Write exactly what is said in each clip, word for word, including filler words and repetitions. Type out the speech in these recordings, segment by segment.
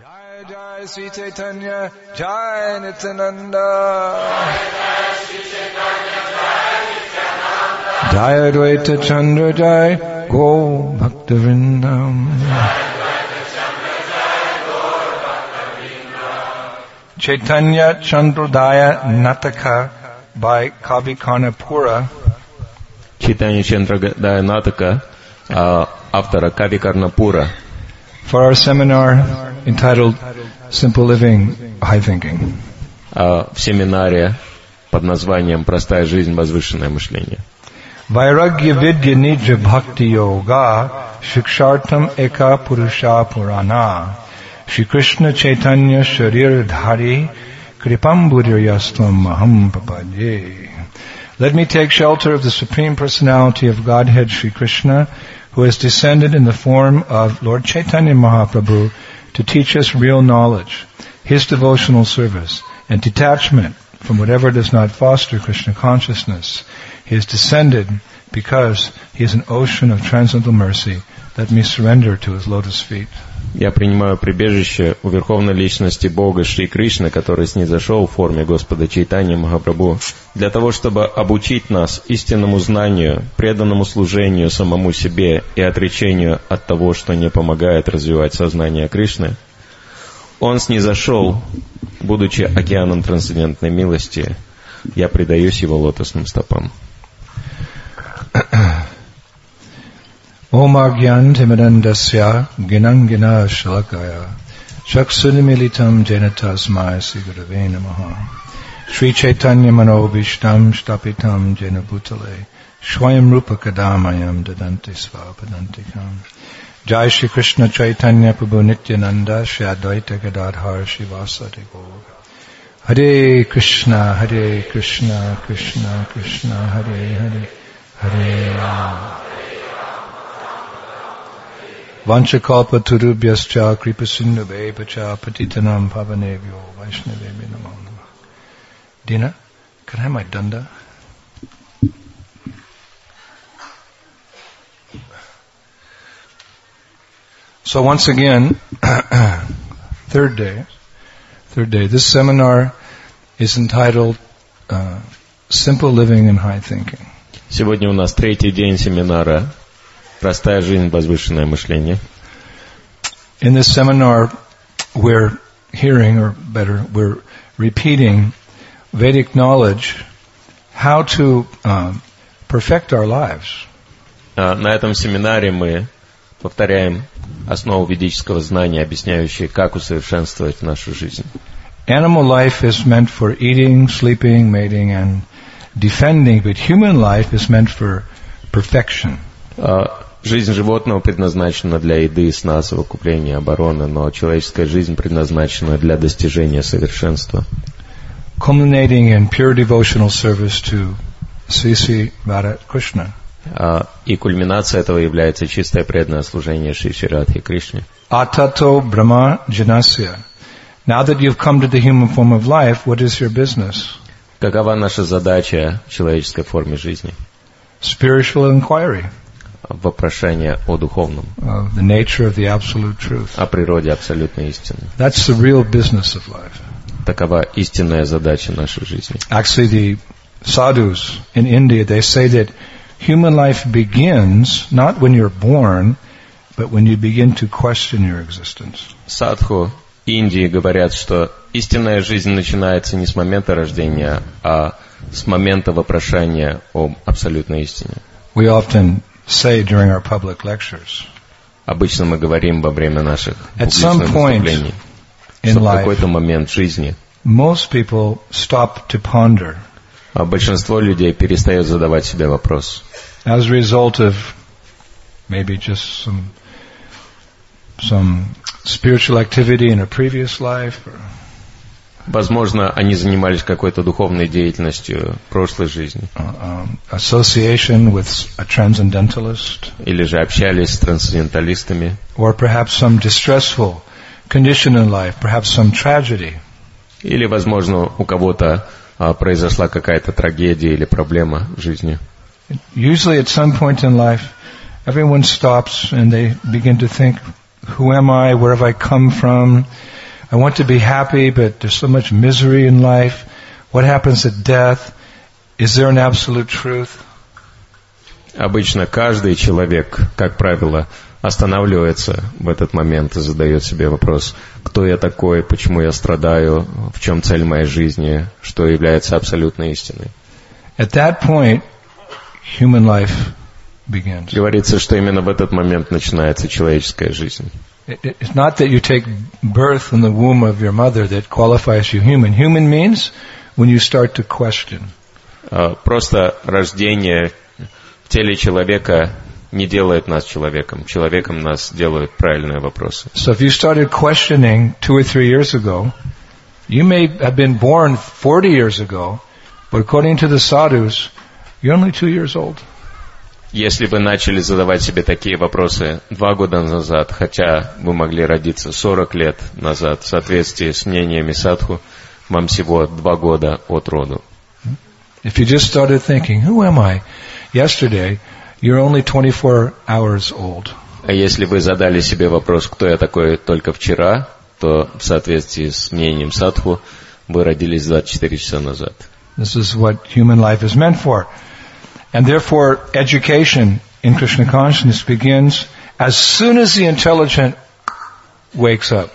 Jai Jai Sri Chaitanya, Jai Nityananda. Jai Advaita Chandra, Jai Go Bhaktivinoda. Chaitanya Chandrodaya Nataka by Kavi Karnapura. Chaitanya Chandrodaya Nataka, uh, автора Kavi Karnapura. For our seminar entitled Simple Living, High Thinking. Uh, в семинаре под названием «Простая жизнь, возвышенное мышление». Vairagya Vidya Nija Bhakti Yoga Shikshartam Eka Purusha Purana Shri Krishna Chaitanya Sharir Dhari Kripambudiryastvam Maham Papadye. Let me take shelter of the Supreme Personality of Godhead Shri Krishna, who has descended in the form of Lord Chaitanya Mahaprabhu to teach us real knowledge, His devotional service, and detachment from whatever does not foster Krishna consciousness. He has descended because He is an ocean of transcendental mercy. Let me surrender to His lotus feet. Я принимаю прибежище у Верховной Личности Бога Шри Кришны, который снизошел в форме Господа Чайтанья Махапрабху, для того, чтобы обучить нас истинному знанию, преданному служению самому себе и отречению от того, что не помогает развивать сознание Кришны. Он снизошел, будучи океаном трансцендентной милости. Я предаюсь Его лотосным стопам. Om Agyan Timidandasya Ginangina Shalakaya Chaksunimilitam Janatasmaya Sigurave Namaha Sri Chaitanya Mano Vishtam Shtapitam Jena Bhutale Shwayam Rupa Kadamayam Dadanti Svapadantikam Jai Shri Krishna Chaitanya Prabhu Nityananda Shri Advaita Gadadhar Shivasati Gaur Hare Krishna Hare Krishna Krishna Krishna Hare Hare Hare Rama Vanchakalpa turubhyascha kripasindhave pacha patitanam pavanebhyo vaishnavebhyo namo namah. Dina, can I have my danda? So once again, third day, third day. This seminar is entitled uh, Simple Living and High Thinking. Сегодня у нас третий день семинара «Простая жизнь, возвышенное мышление». In this seminar, we're hearing, or better, we're repeating Vedic knowledge, how to uh, perfect our lives. На этом семинаре мы повторяем основу ведического знания, объясняющие, как усовершенствовать нашу жизнь. Animal life is meant for eating, sleeping, mating, and defending, but human life is meant for perfection. Жизнь животного предназначена для еды, сна, совокупления, обороны, но человеческая жизнь предназначена для достижения совершенства. Culminating in pure devotional service to Sri Sri Radha Krishna. И кульминация этого является чистое преданное служение Шри Шри Радхе Кришне. Atato Brahma Janasya. Now that you've come to the human form of life, what is your business? Какова наша задача в человеческой форме жизни? Spiritual inquiry. Вопрошение о духовном. Of the nature of the absolute truth. О природе абсолютной истины. That's the real business of life. Такова истинная задача нашей жизни. Actually, the sadhus in India, they say that human life begins not when you're born, but when you begin to question your existence. Садху Индии говорят, что истинная жизнь начинается не с момента рождения, а с момента вопрошания о абсолютной истине. We often say during our public lectures. Обычно мы говорим во время наших публичных выступлений, что в какой-то момент жизни most people stop to ponder. А большинство людей перестает задавать себе вопрос. As a result of maybe just some some spiritual activity in a previous life. Or Возможно, они занимались какой-то духовной деятельностью в прошлой жизни. Um, association with a transcendentalist. Или же общались с трансценденталистами. Or perhaps some distressful condition in life, perhaps some tragedy. Или, возможно, у кого-то а, произошла какая-то трагедия или проблема в жизни. Usually at some point in life, everyone stops and they begin to think, who am I, where have I come from? I want to be happy, but there's so much misery in life. What happens at death? Is there an absolute truth? Обычно каждый человек, как правило, останавливается в этот момент и задает себе вопрос: кто я такой, почему я страдаю, в чем цель моей жизни, что является абсолютной истиной. At that point, human life begins. Говорится, что именно в этот момент начинается человеческая жизнь. It's not that you take birth in the womb of your mother that qualifies you human. Human means when you start to question. Просто рождение в теле человека не делает нас человеком. Человеком нас делают правильные вопросы. So if you started questioning two or three years ago, you may have been born forty years ago, but according to the sadhus, you're only two years old. Если вы начали задавать себе такие вопросы два года назад, хотя вы могли родиться сорок лет назад, в соответствии с мнениями садху, вам всего два года от роду. If you just started thinking, who am I? Yesterday, you're only twenty-four hours old. А если вы задали себе вопрос, кто я такой только вчера, то в соответствии с мнением садху, вы родились двадцать четыре часа назад. This is what human life is meant for. And therefore, education in Krishna consciousness begins as soon as the intelligent wakes up.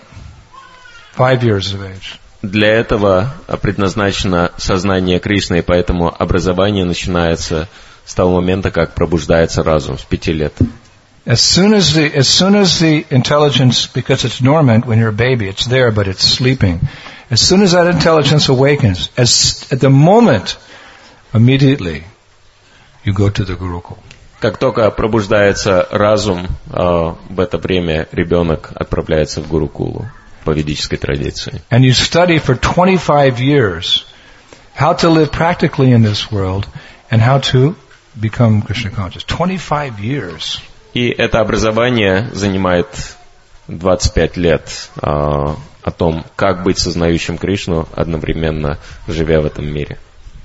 Five years of age. Для этого предназначено сознание Кришны, и поэтому образование начинается с того момента, как пробуждается разум, с пяти лет. As soon as the, as soon as the intelligence, because it's dormant when you're a baby, it's there, but it's sleeping. As soon as that intelligence awakens, as, at the moment, immediately, you go to the Gurukul. Как только пробуждается разум, в это время ребенок отправляется в Гурукулу по ведической традиции. And you study for twenty-five years how to live practically in this world and how to become Krishna conscious. twenty-five years. И это образование занимает двадцать пять лет о том, как быть сознающим Кришну, одновременно живя в этом мире.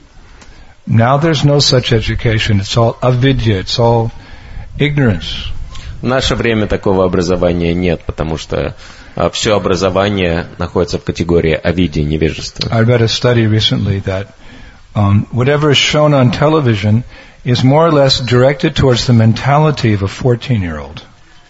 Now there's no such education. It's all avidya. It's all ignorance. В наше время такого образования нет, потому что все образование находится в категории авидьи, невежества. I read a study recently that um, whatever is shown on television is more or less directed towards the mentality of a fourteen-year-old.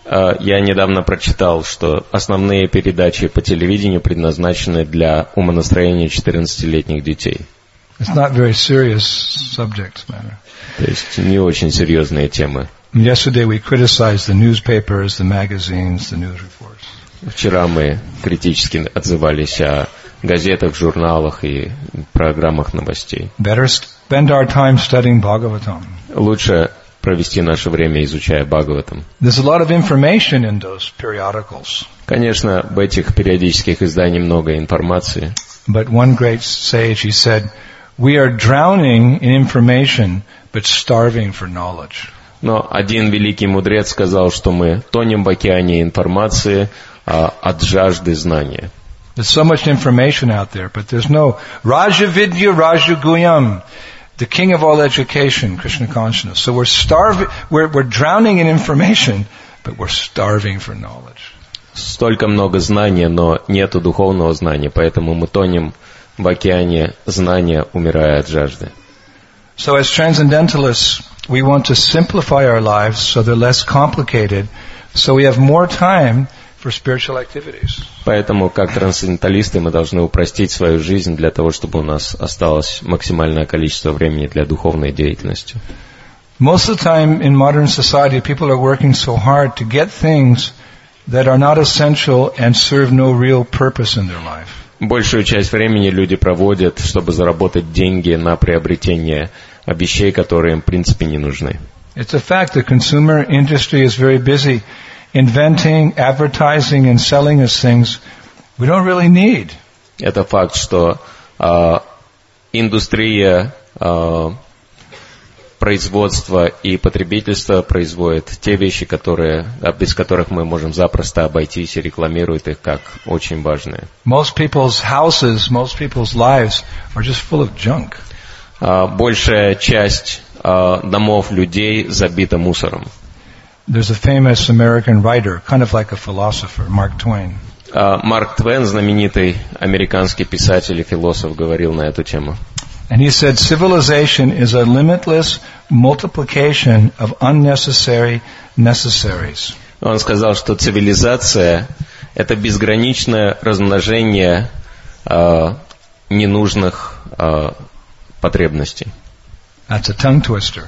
Я недавно прочитал, что основные передачи по телевидению предназначены для умонастроения четырнадцатилетних детей. It's not very serious subject matter. То есть не очень серьезные темы. Yesterday we criticized the newspapers, the magazines, the news reports. Вчера мы критически отзывались о газетах, журналах и программах новостей. Better spend our time studying Bhagavatam. Лучше провести наше время, изучая Бхагаватам. There's a lot of information in those periodicals. Конечно, в этих периодических изданиях много информации. But one great sage, he said, we are drowning in information, but starving for knowledge. Но один великий мудрец сказал, что мы тонем в океане информации а, от жажды знания. There's so much information out there, but there's no Raja Vidya Raja Guyam, the king of all education, Krishna consciousness. So we're starving, we're, we're drowning in information, but we're starving for knowledge. Столько много знания, но нету духовного знания, поэтому мы тонем в океане знания, умирая от жажды. So as transcendentalists, we want to simplify our lives so they're less complicated, so we have more time for spiritual activities. Поэтому, как трансценденталисты, мы должны упростить свою жизнь для того, чтобы у нас осталось максимальное количество времени для духовной деятельности. Most of the time in modern society, people are working so hard to get things that are not essential and serve no real purpose in their life. Большую часть времени люди проводят, чтобы заработать деньги на приобретение вещей, которые им в принципе не нужны. It's a fact the consumer industry is very busy inventing, advertising and selling us things we don't really need. Это факт, что э, индустрия э, производства и потребительства производит те вещи, которые, без которых мы можем запросто обойтись, и рекламируют их как очень важные. Most people's houses, most people's lives are just full of junk. Uh, большая часть uh, домов людей забита мусором. There's a famous American writer, kind of like a philosopher, Mark Twain. Марк Твен, знаменитый американский писатель и философ, говорил на эту тему. And he said, civilization is a limitless multiplication of unnecessary necessaries. Он сказал, что цивилизация – это безграничное размножение э, ненужных э, потребностей. That's a tongue twister.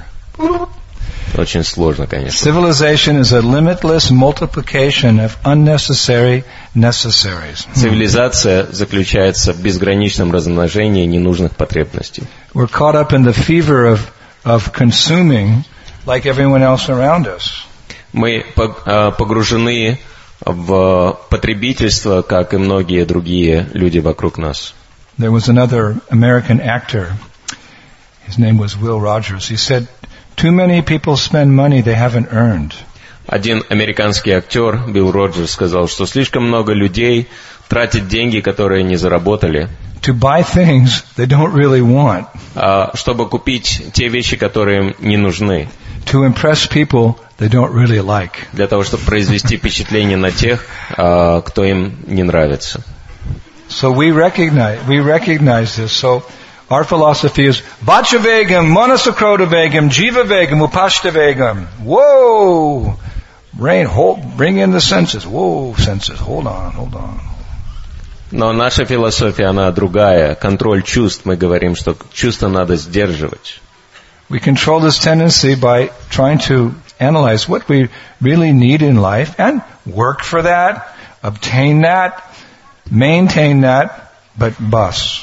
Очень сложно, конечно. Civilization is a limitless multiplication of unnecessary necessaries. Цивилизация заключается в безграничном размножении ненужных потребностей. We're caught up in the fever of, of consuming like everyone else around us. Мы погружены в потребительство, как и многие другие люди вокруг нас. There was another American actor. His name was Will Rogers. He said, too many people spend money they haven't earned. Один американский актер, Билл Роджерс, сказал, что слишком много людей тратят деньги, которые не заработали, to buy things they don't really want, чтобы купить те вещи, которые им не нужны, to impress people they don't really like. Для того, чтобы произвести впечатление на тех, кто им не нравится. So we recognize we recognize this. So our philosophy is Vachavegam, Manasakrodavegam, Jivavegam, Upashtavegam. Whoa! Brain, hold, bring in the senses. Whoa, senses. Hold on, hold on. Но наша философия, она другая. Контроль чувств. Мы говорим, что чувства надо сдерживать. We control this tendency by trying to analyze what we really need in life and work for that, obtain that, maintain that, but bus.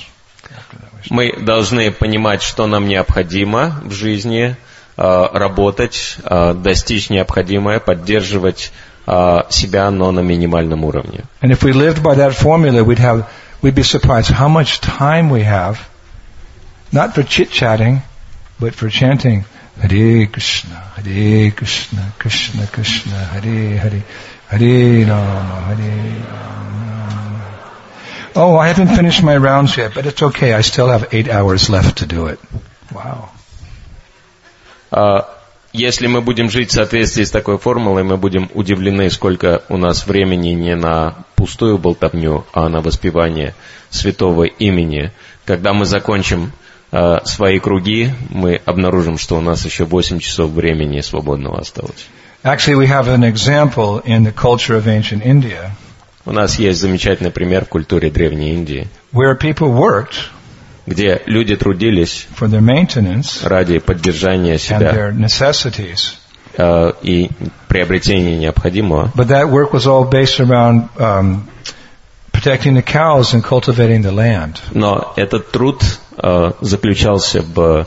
Мы должны понимать, что нам необходимо в жизни, работать, достичь необходимое, поддерживать себя, но на минимальном уровне. And if we lived by that formula, we'd have, we'd be surprised how much time we have, not for chit-chatting, but for chanting Hare Krishna, Hare Krishna, Krishna Krishna, Hare Hare, Hare Rama, Hare Rama. Oh, I haven't finished my rounds yet, but it's okay. I still have eight hours left to do it. Wow. Если мы будем жить в соответствии с такой формулой, мы будем удивлены, сколько у нас времени не на пустую болтовню, а на воспевание святого имени. Когда мы закончим э, свои круги, мы обнаружим, что у нас еще восемь часов времени свободного осталось. Actually, we have an example in the culture of ancient India. У нас есть замечательный пример в культуре Древней Индии, where people worked где люди трудились for their maintenance ради поддержания себя and their necessities. Uh, и приобретения необходимого. But that work was all based around um, protecting the cows and cultivating the land. Но этот труд uh, заключался в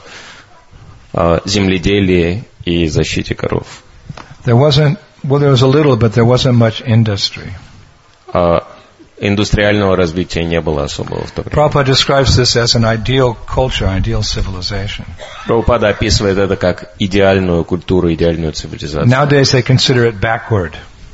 uh, земледелии и защите коров. There wasn't, well, there was a little, but there wasn't much industry. Uh, Индустриального развития не было особого в то время. Prabhupada describes this as an ideal culture, ideal civilization. Прабхупада описывает это как идеальную культуру, идеальную цивилизацию. Nowadays they consider it backward.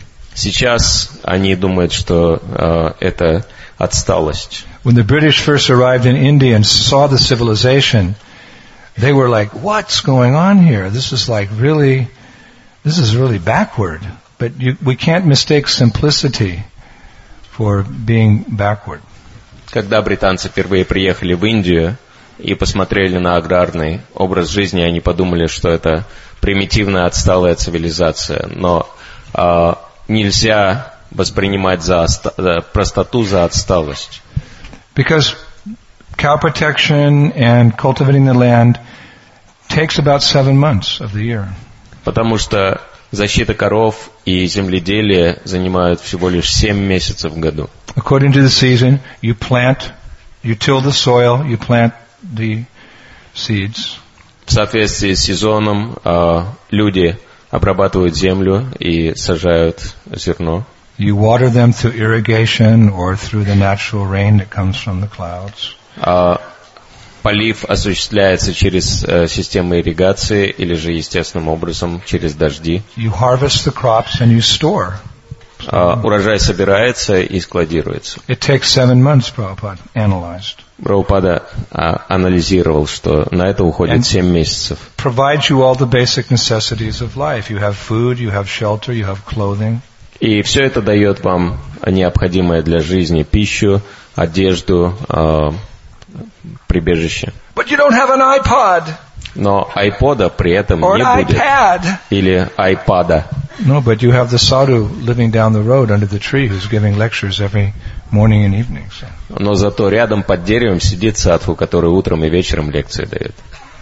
Сейчас они думают, что uh, это отсталость. When the British first arrived in India and saw the civilization, they were like, "What's going on here? This is like really, this is really backward." But you, we can't mistake simplicity for being backward. Когда британцы впервые приехали в Индию и посмотрели на аграрный образ жизни, они подумали, что это примитивная отсталая цивилизация. Но э, нельзя воспринимать за оста- простоту за отсталость. Because cow protection and cultivating the land takes about seven months of the year. Потому что защита коров и земледелие занимают всего лишь семь месяцев в году. According to the season, you plant, you till the soil, you plant the seeds. В соответствии с сезоном э, люди обрабатывают землю и сажают зерно. You water them through irrigation or through the natural rain that comes from the clouds. Э, Полив осуществляется через э, систему ирригации или же естественным образом через дожди. You harvest the crops and you store. Э, урожай собирается и складируется. It takes seven months, Prabhupada analyzed. Прабхупада э, анализировал, что на это уходит семь месяцев. Provides you all the basic necessities of life. You have food, you have shelter, you have clothing. И все это дает вам необходимое для жизни пищу, одежду, э, прибежище. But you don't have an iPod. Но айпода при этом Or не an будет. iPad. Или айпада. No, but you have the sadhu living down the road under the tree who's giving lectures every morning and evening. So. Но зато рядом под деревом сидит садху, который утром и вечером лекции дает.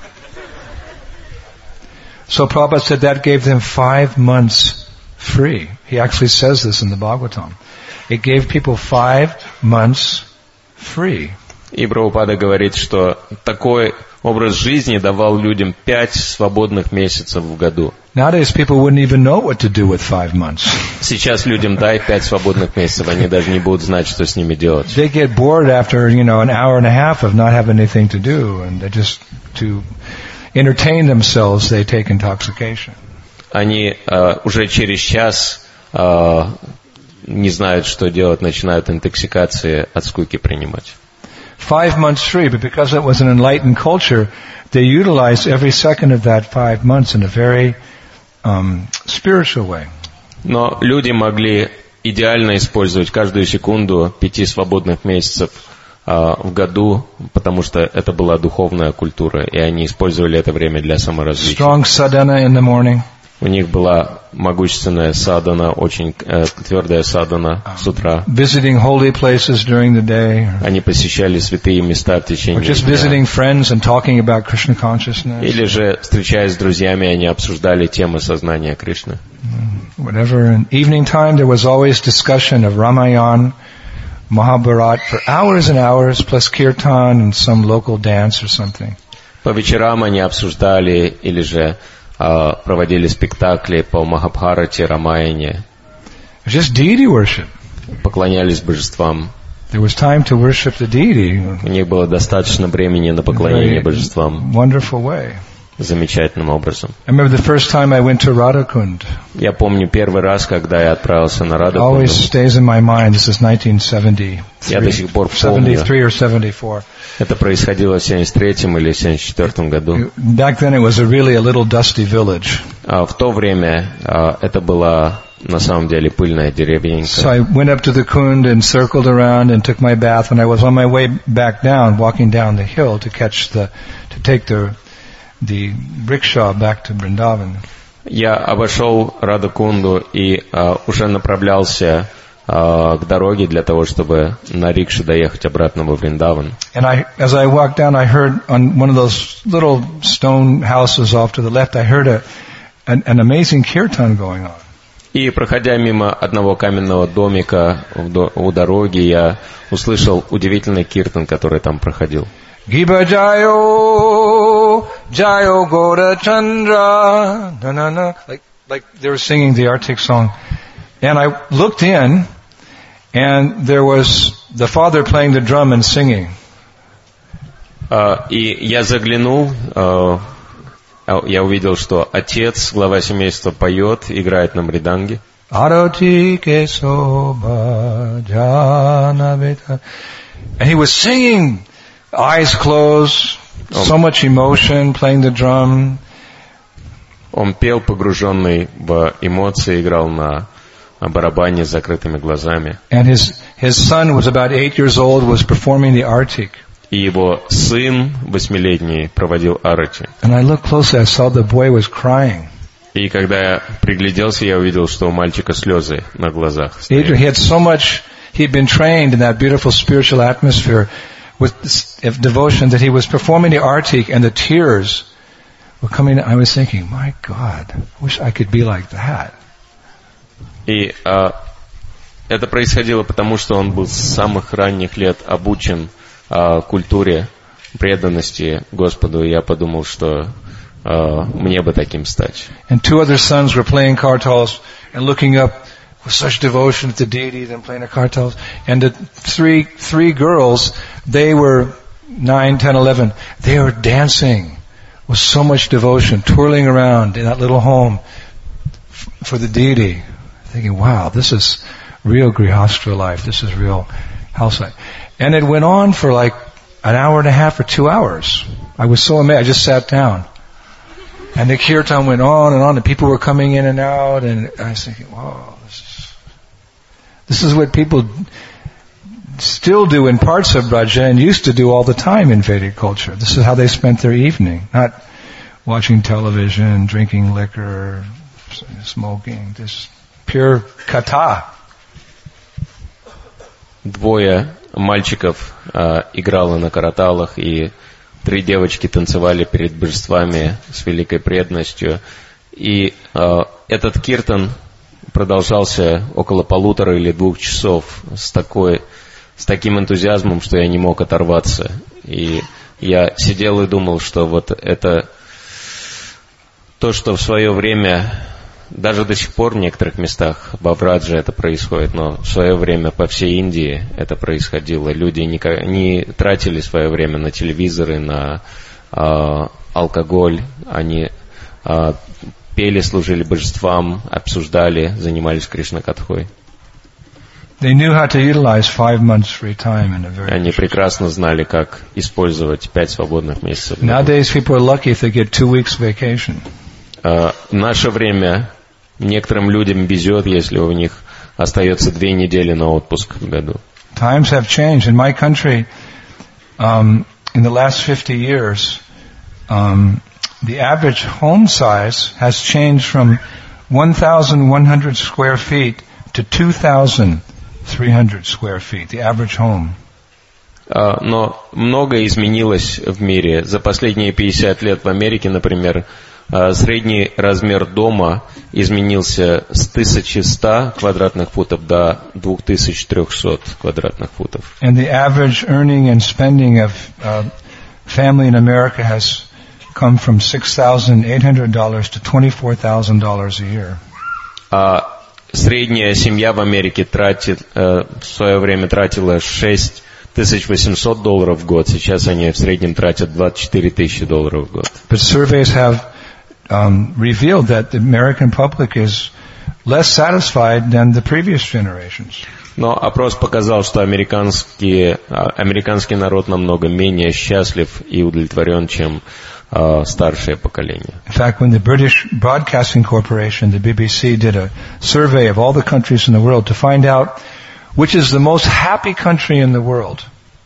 So Prabhupada said that gave them five months free. He actually says this in the Bhagavatam. It gave people five months free. И Прабхупада говорит, что такой образ жизни давал людям пять свободных месяцев в году. Nowadays people wouldn't even know what to do with five months. Сейчас людям дай пять свободных месяцев, они даже не будут знать, что с ними делать. They get bored after, you know, an hour and a half of not having anything to do, and they just to entertain themselves they take intoxication. Они э, уже через час э, не знают, что делать, начинают интоксикации от скуки принимать. Five months free, but because it was an enlightened culture, they utilized every second of that five months in a very um, spiritual way. Но люди могли идеально использовать каждую секунду пяти свободных месяцев э, в году, потому что это была духовная культура, и они использовали это время для саморазвития. Strong sadhana in the morning. У них была могущественная садхана, очень э, твердая садхана с утра. Visiting holy places during the day. Они посещали святые места в Or течение just дня. visiting friends and talking about Krishna consciousness. Или же, встречаясь с друзьями, они обсуждали темы сознания Кришны. Whatever. In evening time there was always discussion of Ramayana, Mahabharata for hours and hours, plus kirtan and some local dance or something. По вечерам они обсуждали или же э, проводили спектакли по Махабхарате, Рамаяне, Just deity worship. поклонялись божествам. There was time to worship the deity У них было достаточно времени на in a поклонение very божествам wonderful way. замечательным образом. I remember the first time I went to Radhakund. Я помню первый раз, когда я отправился на It Радхакунду. always stays in my mind. This is nineteen seventy-three. Я до сих пор помню. seventy-three or seventy-four. Это происходило в семьдесят третьем или семьдесят четвёртом году. Back then it was a really a little dusty village. А в то время а, это была на самом деле пыльная So деревенька. I went up to the Kund and circled around and took my bath. And I was on my way back down, walking down the hill to catch the, to take the, the rickshaw back to Vrindavan. Я обошел Радхакунду и а, уже направлялся а, к дороге для того, чтобы на рикше доехать обратно во Вриндаван. And I, as I walked down, I heard on one of those little stone houses off to the left, I heard a, an, an amazing kirtan going on. И, проходя мимо одного каменного домика в до- у дороги, я услышал удивительный киртан, который там проходил. Giba Jayo, Jayo Goda Chandra, na na na, like, like they were singing the Arctic song. And I looked in, and there was the father playing the drum and singing. А, И я заглянул, а, а, я увидел, что отец, глава семейства, поет, играет на мриданге. Arati Kesoba Janavita. And he was singing, eyes closed, so much emotion, playing the drum. Он пел, погруженный в эмоции, играл на барабане с закрытыми глазами. And his, his son was about eight years old, was performing the Artik. И его сын, восьмилетний, проводил арати. And I looked closely, I saw the boy was crying. И когда я пригляделся, я увидел, что у мальчика слезы на глазах He стоят. had so much, he'd been trained in that beautiful spiritual atmosphere with this, of devotion that he was performing the Artik and the tears were coming. I was thinking, my God, I wish I could be like that. И а, это происходило потому, что он был с самых ранних лет обучен а, культуре преданности Господу. И я подумал, что а, мне бы таким стать. And two other sons were playing kartals and looking up with such devotion at the deity, then playing the kartals. And the three, three girls, they were nine, ten, eleven, they were dancing with so much devotion, twirling around in that little home f- for the deity. Thinking, wow, this is real Grihastra life. This is real house life. And it went on for like an hour and a half or two hours. I was so amazed. I just sat down. And the kirtan went on and on, and people were coming in and out, and I was thinking, wow, this is This is what people still do in parts of Braja and used to do all the time in Vedic culture. This is how they spent their evening, not watching television, drinking liquor, smoking, just pure katha. Двое мальчиков э, играло на караталах, и три девочки танцевали перед божествами с великой преданностью. И э, этот киртан продолжался около полутора или двух часов с такой, с таким энтузиазмом, что я не мог оторваться. И я сидел и думал, что вот это то, что в свое время, даже до сих пор в некоторых местах во Врадже это происходит, но в свое время по всей Индии это происходило. Люди не, не тратили свое время на телевизоры, на э, алкоголь, они э, пели, служили божествам, обсуждали, занимались Кришна-катхой. They knew how to utilize five months free time in a very. Они прекрасно знали, как использовать пять свободных месяцев. Nowadays people are lucky if they get two weeks vacation. Uh, в наше время некоторым людям везет, если у них остается две недели на отпуск в году. Times have changed. In my country, um, in the last fifty years, um, the average home size has changed from one thousand one hundred square feet to two thousand three hundred square feet, the average home. Uh, но многое изменилось в мире. За последние пятьдесят лет в Америке, например, uh, средний размер дома изменился с тысячи ста квадратных футов до две тысячи триста квадратных футов. And the average earning and spending of uh, family in America has come from six thousand eight hundred dollars to twenty-four thousand dollars a year. Uh, Средняя семья в Америке тратит, э, в свое время тратила шесть тысяч восемьсот долларов в год. Сейчас они в среднем тратят двадцать четыре тысячи долларов в год. But surveys have um, revealed that the American public is less satisfied than the previous generations. Но опрос показал, что американский, американский народ намного менее счастлив и удовлетворен, чем uh, старшее поколение. In fact, when the British Broadcasting Corporation, the B B C, did a survey of all the countries in the world to find out which is the most happy country in the world.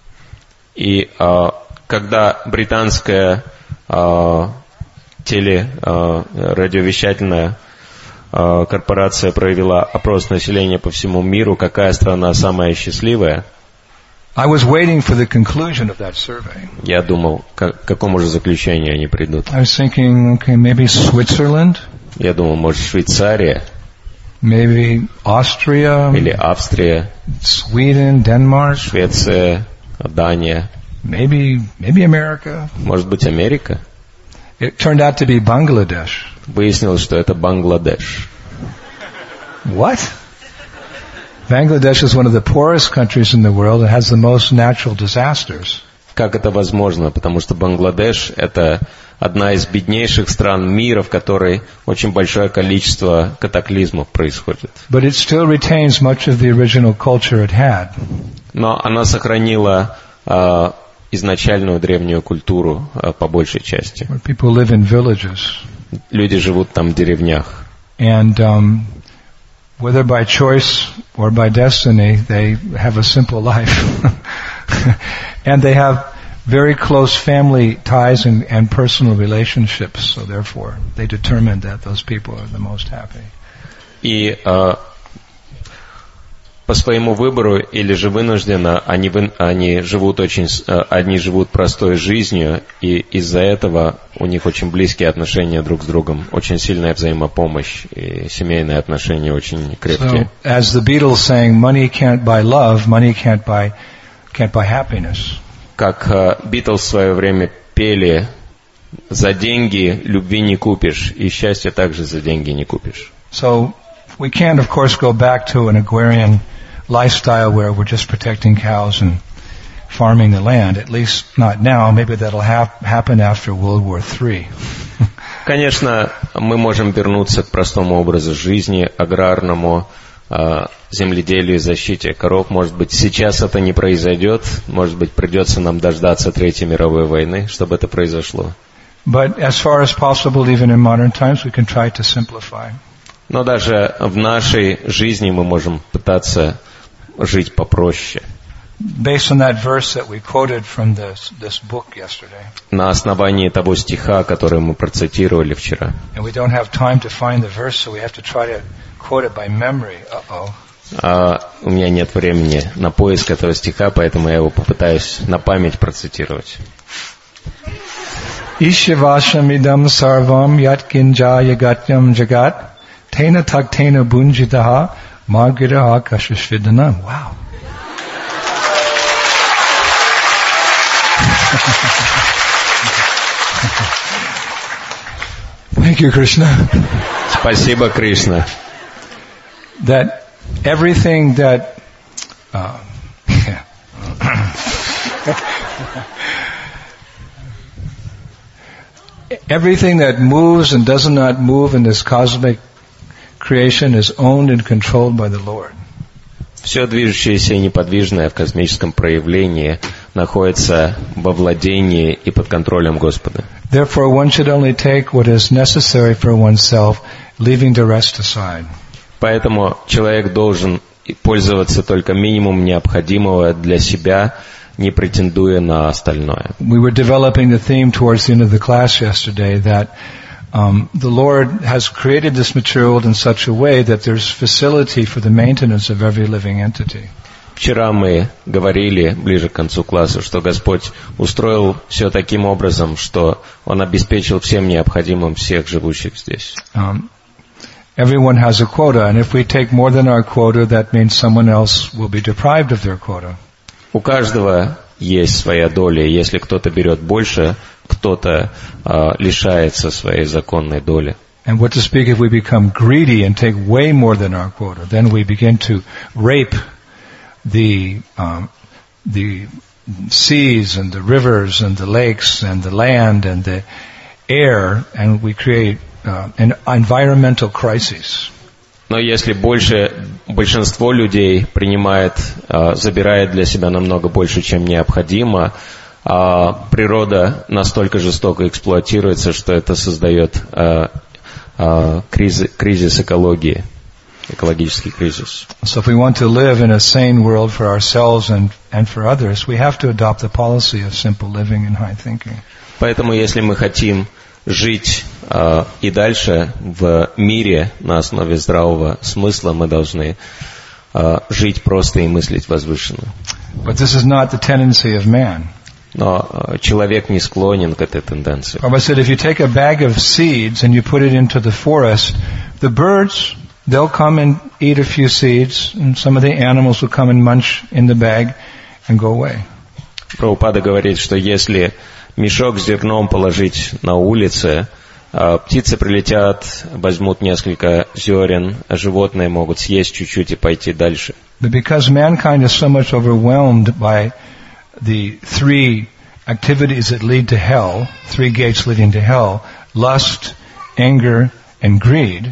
И uh, когда британская uh, теле, uh, радиовещательная uh, корпорация провела опрос населения по всему миру, какая страна самая счастливая, I was waiting for the conclusion of that survey. я думал, к какому же заключению они придут. I was thinking, okay, maybe Switzerland. Я думал, может, Швейцария. Maybe Austria. Или Австрия. Sweden, Denmark. Швеция, Дания. Maybe, maybe America. Может быть, Америка. It turned out to be Bangladesh. Выяснилось, что это Бангладеш. What? Bangladesh is one of the poorest countries in the world and has the most natural disasters. Как это возможно? Потому что Бангладеш — это одна из беднейших стран мира, в которой очень большое количество катаклизмов происходит. But it still retains much of the original culture it had. Но она сохранила э, изначальную древнюю культуру э, по большей части. Where people live in villages. Люди живут там в деревнях. And um, whether by choice or by destiny, they have a simple life. And they have very close family ties and, and personal relationships, so therefore they determine that those people are the most happy. И э, по своему выбору или же вынужденно они, они живут очень, они живут простой жизнью, и из-за этого у них очень близкие отношения друг с другом, очень сильная взаимопомощь, и семейные отношения очень крепкие. So, as the Beatles sang, money can't buy love, money can't buy can't buy happiness. Как Битлз в свое время пели, за деньги любви не купишь, и счастье также за деньги не купишь. So we can't, of course, go back to an agrarian lifestyle where we're just protecting cows and farming the land. At least not now. Maybe that'll ha- happen after World War Three. Конечно, мы можем вернуться к простому образу жизни, аграрному, земледелию, защите коров. Может быть, сейчас это не произойдет. Может быть, придется нам дождаться Третьей мировой войны, чтобы это произошло. But as far as possible, even in modern times, we can try to simplify. Но даже в нашей жизни мы можем пытаться жить попроще. Based on that verse that we quoted from this, this book yesterday. На основании того стиха, который мы процитировали вчера. And we don't have time to find the verse, so we have to try to quote it by memory. Uh-oh. А у меня нет времени на поиск этого стиха, поэтому я его попытаюсь на память процитировать. Ishivashamidam sarvam yatkinjaya gatyam jagat tena taktena bunjitaha magiraha kashashvidanam. Wow. Thank you, Krishna. Спасибо, Кришна. That everything that uh, everything that moves and does not move in this cosmic creation is owned and controlled by the Lord. Все движущееся и неподвижное в космическом проявлении находится во владении и под контролем Господа. Therefore, one should only take what is necessary for oneself, leaving the rest aside. Поэтому человек должен пользоваться только минимум необходимого для себя, не претендуя на остальное. We were developing the theme towards the end of the class yesterday that um, the Lord has created this material world in such a way that there's facility for the maintenance of every living entity. Вчера мы говорили, ближе к концу класса, что Господь устроил все таким образом, что Он обеспечил всем необходимым всех живущих здесь. Um, everyone has a quota, and if we take more than our quota, that means someone else will be deprived of their quota. У каждого есть своя доля. Если кто-то берет больше, кто-то э, лишается своей законной доли. And what to speak if we become greedy and take way more than our quota? Then we begin to rape the um, the seas and the rivers and the lakes and the land and the air, and we create uh, an environmental crisis. Но если больше, большинство людей принимает, э, забирает для себя намного больше, чем необходимо, а природа настолько жестоко эксплуатируется, что это создает э, э, кризис, кризис экологии, экологический кризис. So if we want to live in a sane world for ourselves and, and for others, we have to adopt the policy of simple living and high thinking. Поэтому если мы хотим жить э, и дальше в мире на основе здравого смысла, мы должны э, жить просто и мыслить возвышенно. But this is not the tendency of man. Но э, человек не склонен к этой тенденции. Prabhupada said, if you take a bag of seeds and you put it into the forest, the birds, they'll come and eat a few seeds, and some of the animals will come and munch in the bag and go away. Прабхупада говорит, что если мешок с зерном положить на улице, птицы прилетят, возьмут несколько зерен, а животные могут съесть чуть-чуть и пойти дальше. But because mankind is so much overwhelmed by the three activities that lead to hell, three gates leading to hell, lust, anger, and greed,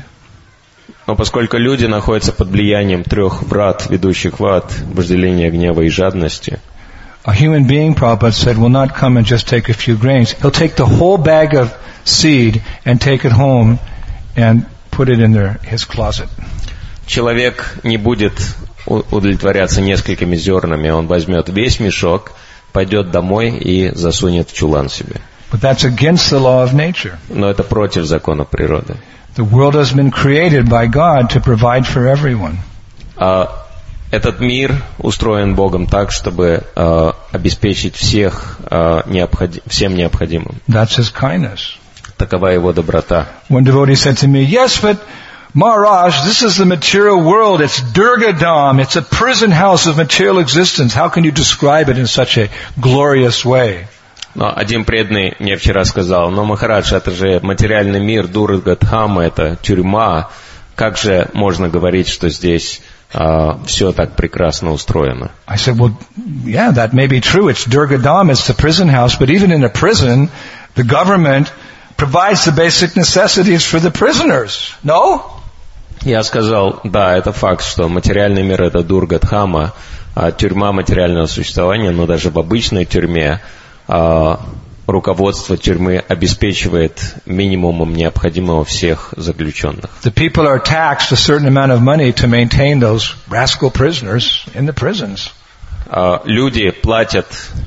но поскольку люди находятся под влиянием трех врат, ведущих в ад, вожделения, гнева и жадности, a human being, Prabhupada said, will not come and just take a few grains. He'll take the whole bag of seed and take it home and put it in their, his closet. Человек не будет удовлетворяться несколькими зернами. Он возьмет весь мешок, пойдет домой и засунет в чулан себе. But that's against the law of nature. Но это против закона природы. The world has been created by God to provide for everyone. А этот мир устроен Богом так, чтобы э, обеспечить всех э, необходи- всем необходимым. That's His kindness. Такова Его доброта. One devotee said to me, yes, but Maharaj, this is the material world. It's Durgadam. It's a prison house of material existence. How can you describe it in such a glorious way? Но один преданный мне вчера сказал, но Махарадж, это же материальный мир, Дургадхама, это тюрьма. Как же можно говорить, что здесь Uh, все так прекрасно устроено? I said, well, yeah, that may be true. It's Durgadam, it's the prison house, but even in a prison, the government provides the basic necessities for the prisoners. No? Я сказал, да, это факт, что материальный мир это Дургадхама, а тюрьма материального существования, но даже в обычной тюрьме uh, руководство тюрьмы обеспечивает минимумом необходимого всех заключенных. The people are taxed a certain amount of money to maintain those rascal prisoners in the prisons. Люди платят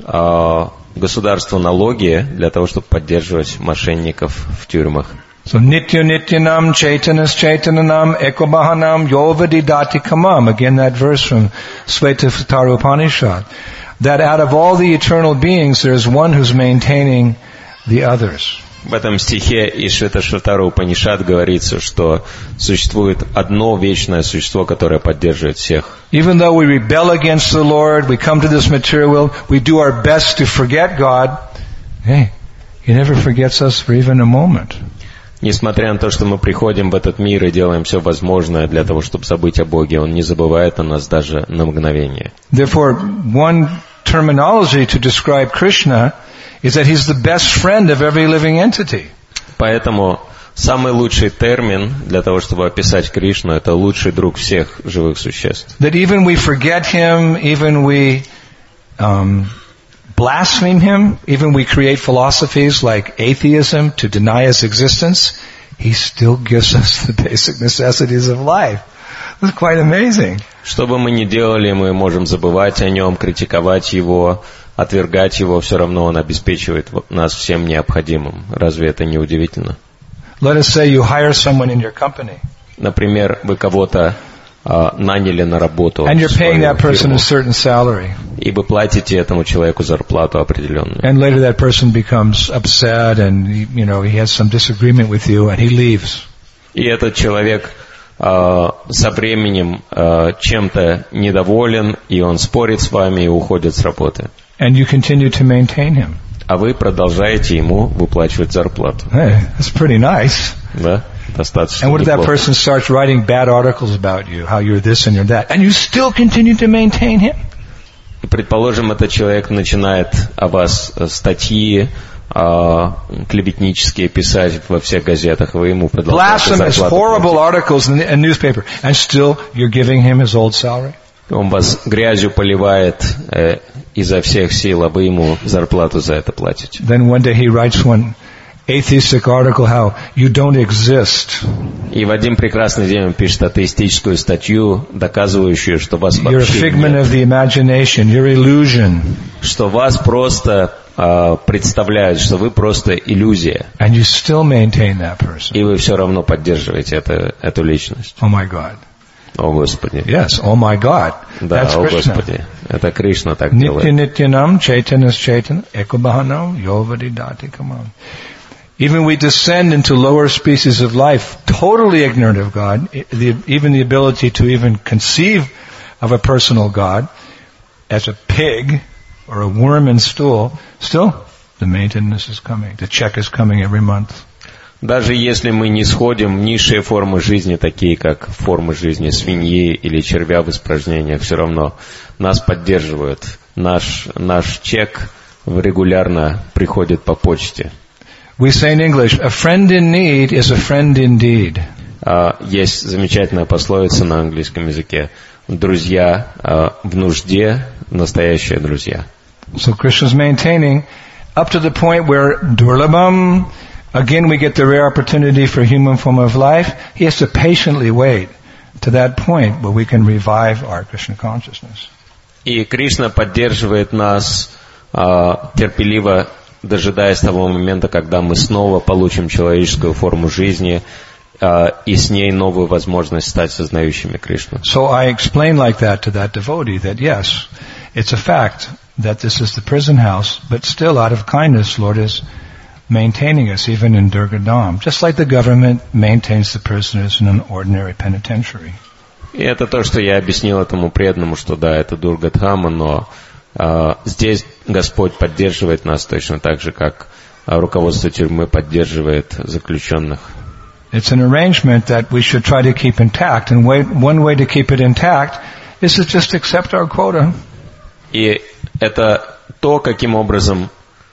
государству налоги для того, чтобы поддерживать мошенников в тюрьмах. So nitya nityanam chaitanas chaitananam ekobahanam yovadidati kamam. Again, that verse from Svetashvatara Upanishad. That out of all the eternal beings, there is one who's maintaining the others. В этом стихе из Шветашватара Упанишад говорится, что существует одно вечное существо, которое поддерживает всех. Even though we rebel against the Lord, we come to this material world, we do our best to forget God. Hey, He never forgets us for even a moment. Несмотря на то, что мы приходим в этот мир и делаем все возможное для того, чтобы забыть о Боге, Он не забывает о нас даже на мгновение. Therefore, one terminology to describe Krishna is that He's the best friend of every living entity. Поэтому самый лучший термин для того, чтобы описать Кришну, это лучший друг всех живых существ. That even we forget Him, even we um, blaspheme Him, even we create philosophies like atheism to deny His existence, He still gives us the basic necessities of life. It's quite amazing. Что бы мы ни делали, мы можем забывать о Нем, критиковать Его, отвергать Его, все равно Он обеспечивает нас всем необходимым. Разве это не удивительно? Let us say you hire someone in your company. Например, вы кого-то uh, наняли на работу and you're в свою paying that person фирму, a certain salary. и вы платите этому человеку зарплату определенную. And later that person becomes upset and, you know, he has some disagreement with you and he leaves. И этот человек uh, со временем uh, чем-то недоволен, и он спорит с вами и уходит с работы. And you continue to maintain him. А вы продолжаете ему выплачивать зарплату. Hey, that's pretty nice. Да? Достаточно And what if that неплохо. person starts writing bad articles about you, how you're this and you're that, and you still continue to maintain him? И, предположим, этот человек начинает о вас статьи э, клеветнические писать во всех газетах, вы ему продолжаете Blasphemous, зарплату horrible платить. articles in a newspaper, and still you're giving him his old salary? Он вас грязью поливает э, изо всех сил, а вы ему зарплату за это платите. Then one day he writes one atheistic article how you don't exist. И в один прекрасный день он пишет атеистическую статью, доказывающую, что вас You're a вообще figment нет, of the imagination, you're illusion. что вас просто э, представляют, что вы просто иллюзия, And you still maintain that person. и вы все равно поддерживаете это, эту личность. Oh my God. О Господи. Yes, oh my God. Да, That's о Krishna. Господи. Это Кришна так Nitya делает. nityanam chaitanas chaitana ekabhanam yovadidati kamam. Even we descend into lower species of life, totally ignorant of God, the, even the ability to even conceive of a personal God, as a pig or a worm in stool, still the maintenance is coming. The check is coming every month. Даже если мы не сходим в низшие формы жизни, такие как формы жизни свиньи или червя в испражнениях, все равно нас поддерживают. Наш, наш чек регулярно приходит по почте. We say in English, a friend in need is a friend indeed. А, есть замечательная пословица на английском языке. Друзья а, в нужде — настоящие друзья. So Krishna's maintaining up to the point where Durlabham, again we get the rare opportunity for human form of life. He has to patiently wait to that point where we can revive our Krishna consciousness. И Кришна поддерживает нас а, терпеливо, дожидаясь того момента, когда мы снова получим человеческую форму жизни а, и с ней новую возможность стать сознающими Кришну. So I explain like that to that devotee that yes, it's a fact that this is the prison house, but still out of kindness, Lord is maintaining us even in Durgadam, just like the government maintains the prisoners in an ordinary penitentiary. И это то, что я объяснил этому преданному, что да, это Дургадхама, но а, здесь Господь поддерживает нас точно так же, как а, руководство тюрьмы поддерживает заключенных. It's an arrangement that we should try to keep intact, and way, one way to keep it intact is to just accept our quota. И это то, каким образом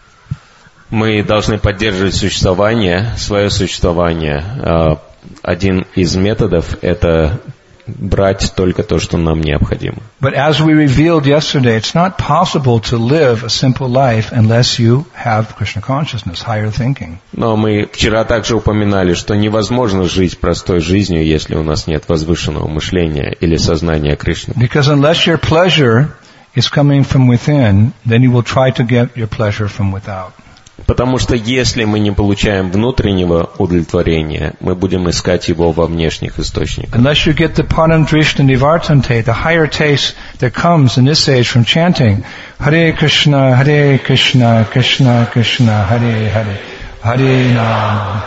мы должны поддерживать существование, свое существование. Один из методов — это брать только то, что нам необходимо. But as we revealed yesterday, it's not possible to live a simple life unless you have Krishna consciousness, higher thinking. Но мы вчера также упоминали, что невозможно жить простой жизнью, если у нас нет возвышенного мышления или сознания Кришны. Because unless your pleasure is coming from within, then you will try to get your pleasure from without. Потому что если мы не получаем внутреннего удовлетворения, мы будем искать его во внешних источниках. Unless you get the Param Drishna Nivartante, the higher taste that comes in this age from chanting Hare Krishna, Hare Krishna, Krishna Krishna, Hare Hare, Hare Rama.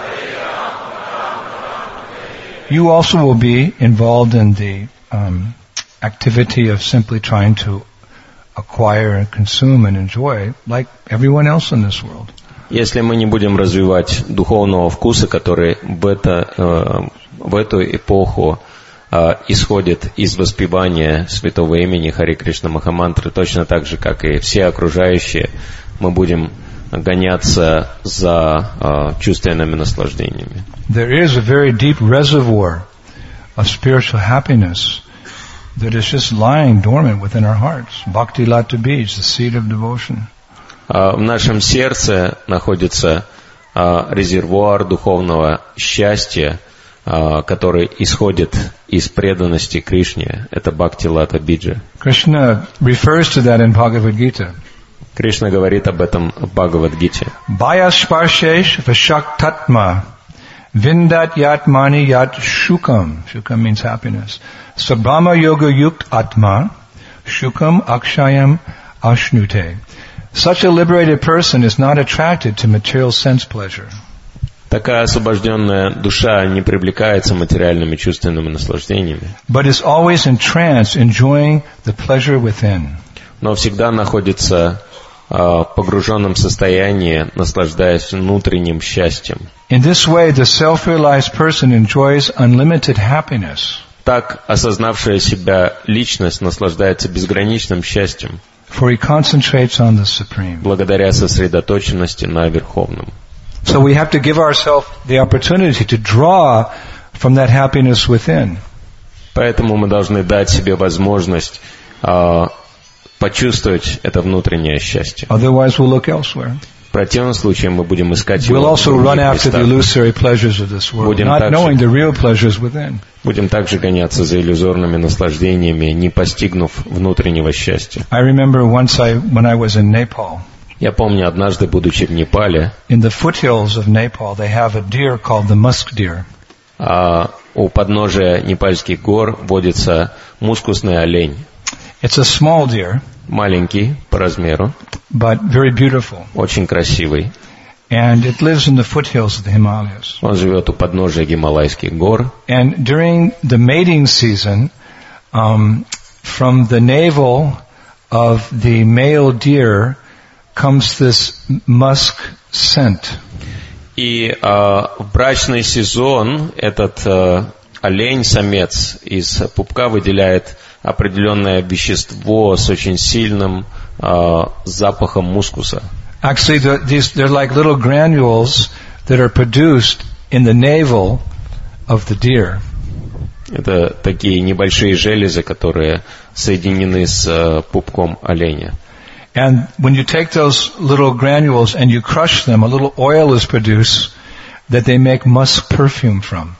You also will be involved in the um, activity of simply trying to acquire and consume and enjoy like everyone else in this world. Если мы не будем развивать духовного вкуса, который в, это, э, в эту эпоху э, исходит из воспевания святого имени Харе Кришна Махамантры, точно так же, как и все окружающие, мы будем гоняться за э, чувственными наслаждениями. There is a very deep reservoir of spiritual happiness that is just lying dormant within our hearts. Bhakti Lata Bij, the seed of devotion. В нашем сердце находится резервуар духовного счастья, который исходит из преданности Кришне. Это Бхакти Лата Биджа. Krishna refers to that in Bhagavad Gita. Кришна говорит об этом в Бхагавад-гите. Bhayasparshesh vashaktatma vindat yatmani yat shukam. Shukam means happiness. Sabrahma yoga yukt atma shukam akshayam ashnute. Such a liberated person is not attracted to material sense pleasure. Такая освобожденная душа не привлекается материальными чувственными наслаждениями, but is always in trance, enjoying the pleasure within. Но всегда находится в погруженном состоянии, наслаждаясь внутренним счастьем. In this way, the self-realized person enjoys unlimited happiness. Так осознавшая себя личность наслаждается безграничным счастьем. For he concentrates on the Supreme. Благодаря сосредоточенности на Верховном. So we have to give ourselves the opportunity to draw from that happiness within. Поэтому мы должны дать себе возможность э, почувствовать это внутреннее счастье. Otherwise we'll look elsewhere. В противном случае мы будем искать его We'll also в run других after the местах. illusory pleasures of this world, Будем not также- knowing the real pleasures within. Будем также гоняться за иллюзорными наслаждениями, не постигнув внутреннего счастья. I remember once I, when I was in Nepal, Я помню, однажды, будучи в Непале, in the foothills of Nepal, they have a deer called the musk deer. а, у подножия Непальских гор водится мускусный олень. It's a small deer, Маленький по размеру, but very beautiful. очень красивый. And it lives in the foothills of the Himalayas. Он живет у подножия Гималайских гор. And during the mating season, um, from the navel of the male deer comes this musk scent. И а, в брачный сезон этот а, олень-самец из пупка выделяет определенное вещество с очень сильным а, запахом мускуса. Actually, the, these, they're like little granules that are produced in the navel of the deer. Это такие небольшие железы, которые соединены с а, пупком оленя. And when you take those little granules and you crush them, a little oil is produced that they make musk perfume from.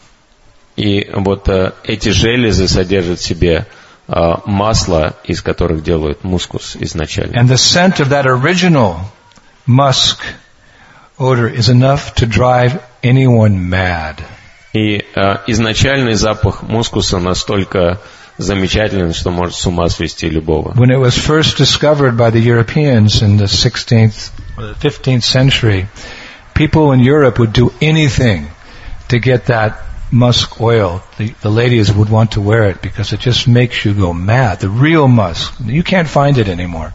И вот а, эти железы содержат в себе а, масло, из которых делают мускус изначально. And the scent of that original musk odor is enough to drive anyone mad. И а, изначальный запах мускуса настолько замечательный, что может с ума свести любого. When it was first discovered by the Europeans in the sixteenth or the fifteenth century, people in Europe would do anything to get that musk oil. The, the ladies would want to wear it because it just makes you go mad. The real musk. You can't find it anymore.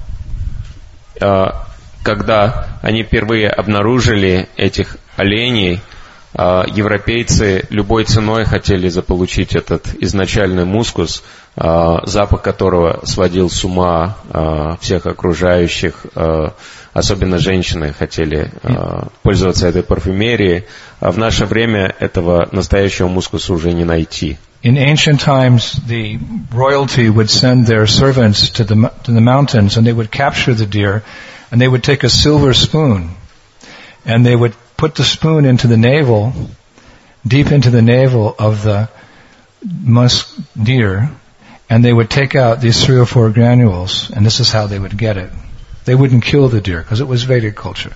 А, когда они впервые обнаружили этих оленей, а, европейцы любой ценой хотели заполучить этот изначальный мускус, запах которого сводил с ума всех окружающих, особенно женщины хотели пользоваться этой парфюмерией. А в наше время этого настоящего мускуса уже не найти. In ancient times, the royalty would send their servants to the to the mountains, and they would capture the deer, and they would take a silver spoon, and they would put the spoon into the navel, deep into the navel of the musk deer, and they would take out these three or four granules, and this is how they would get it. They wouldn't kill the deer, because it was Vedic culture.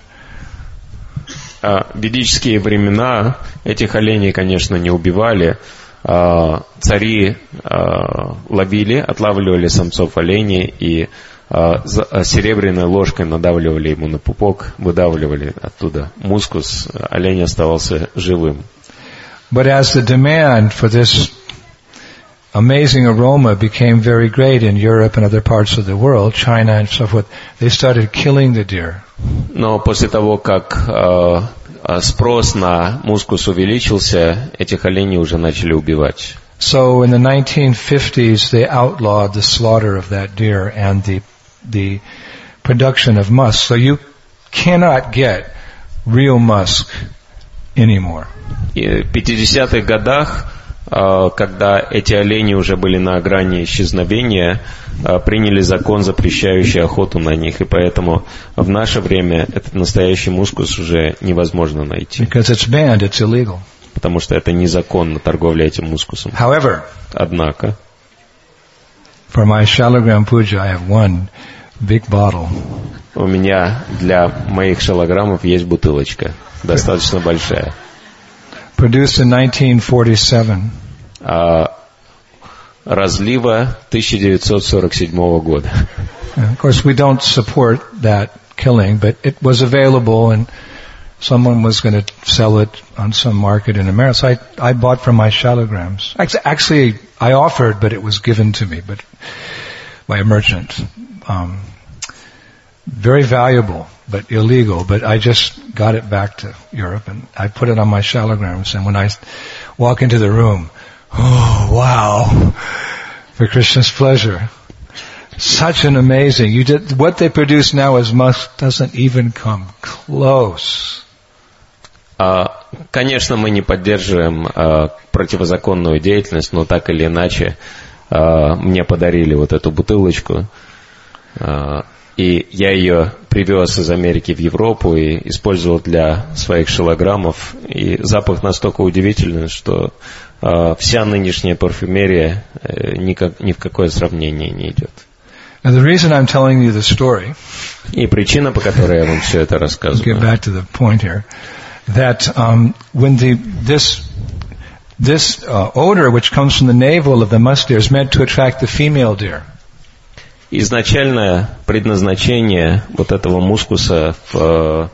В ведические времена этих оленей, конечно, не убивали. Цари ловили, отлавливали самцов оленей и серебряной ложкой надавливали ему на пупок, выдавливали оттуда мускус, олень оставался живым. But as the demand for this amazing aroma became very great in Europe and other parts of the world, China and so forth, they started killing the deer. Но после того, как спрос на мускус увеличился, этих оленей уже начали убивать. So in the nineteen fifties, they outlawed the slaughter of that deer and the the production of musk. So you cannot get real musk anymore. И в пятидесятых годах, когда эти олени уже были на грани исчезновения, приняли закон, запрещающий охоту на них, и поэтому в наше время этот настоящий мускус уже невозможно найти. Because it's banned, it's illegal. Потому что это незаконно, торговля этим мускусом. However, однако, for my Shalagram puja, I have one big bottle. У меня для моих шалограммов есть бутылочка, достаточно большая. Produced in nineteen forty-seven. Разлива тысяча девятьсот сорок седьмого года. Of course, we don't support that killing, but it was available, and someone was going to sell it on some market in America. So I, I bought from my Shalagrams. Actually, I offered, but it was given to me, but by a merchant. Um, very valuable, but illegal. But I just got it back to Europe, and I put it on my Shalagrams. And when I walk into the room, oh wow, for Krishna's pleasure. Such an amazing, you did, what they produce now as musk doesn't even come close. Конечно, мы не поддерживаем противозаконную деятельность, но так или иначе мне подарили вот эту бутылочку, и я ее привез из Америки в Европу и использовал для своих шилограммов, и запах настолько удивительный, что вся нынешняя парфюмерия никак, ни в какое сравнение не идет. Now the reason I'm telling you the story, и причина, по которой я вам все это рассказываю, get back to the point here, that um, when the this this uh, odor which comes from the navel of the musk deer is meant to attract the female deer. Изначальное предназначение вот этого мускуса в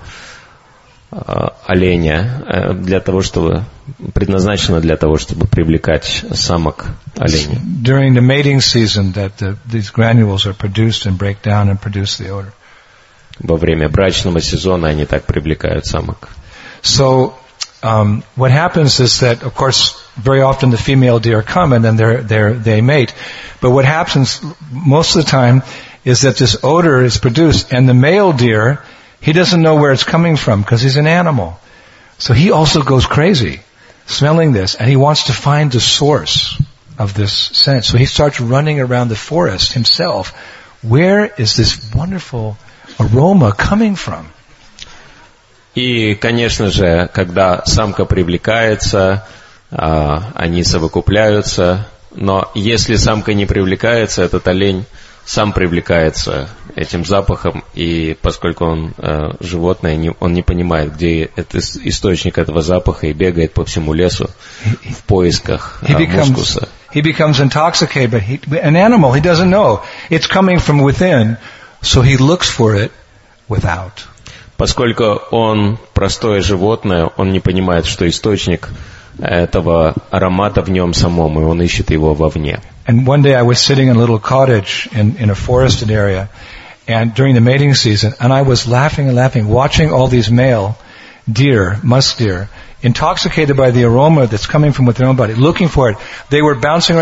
э, оленя для того, чтобы предназначено для того, чтобы привлекать самок оленя. During the mating season, that the, these granules are produced and break down and produce the odor. Во время брачного сезона они так привлекают самок. So um, what happens is that, of course, very often the female deer come and then they're, they're, they mate. But what happens most of the time is that this odor is produced, and the male deer, he doesn't know where it's coming from because he's an animal. So he also goes crazy smelling this, and he wants to find the source of this scent. So he starts running around the forest himself. Where is this wonderful aroma coming from? И, конечно же, когда самка привлекается, они совокупляются, но если самка не привлекается, этот олень сам привлекается этим запахом, и поскольку он э, животное, он не понимает, где это источник этого запаха, и бегает по всему лесу в поисках э, мускуса. He becomes intoxicated, but he, an animal, he doesn't know. It's coming from within, so he looks for it without. Поскольку он простое животное, он не понимает, что источник этого аромата в нем самом, и он ищет его вовне. And one day I was sitting in a little cottage in, in a forested area, and during the mating season, and I was laughing and laughing, watching all these male deer, musk deer, intoxicated by the aroma that's coming from within their own body, looking for it. They were bouncing around,